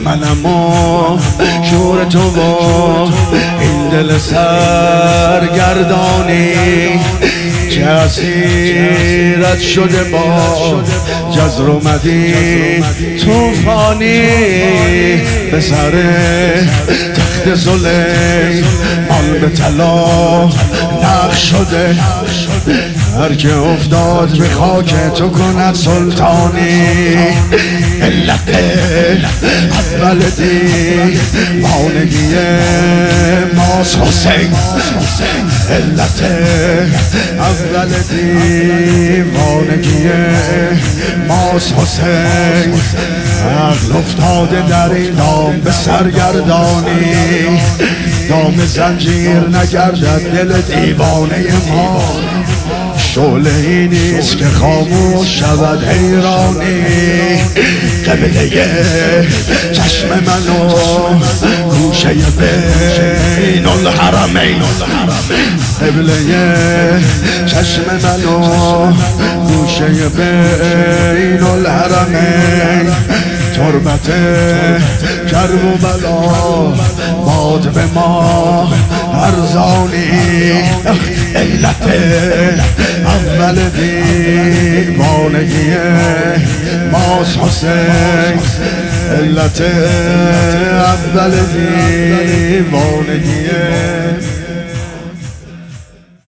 منم و شور تو و این دل سرگردانی که اسیرت شده با جزر اومدی توفانی به سر تخت سلیمان به طلا نقش شده هر که افتاد به خاک تو کند سلطانی علت اول دیوانگی ماست حسین علت اول دیوانگی ماست حسین عقل افتاده در این دام به سرگردانی دام زنجیر نگردد دل دیوانه ما شعله ای نیست که خاموش شود حیرانی قبله چشم منو گوشه بین الحرمین قبله چشم منو گوشه بین الحرمین تربت کرب و بلا باد به ما ارزانی علت اول دیوانگی ماست حسین علت اول دیوانگی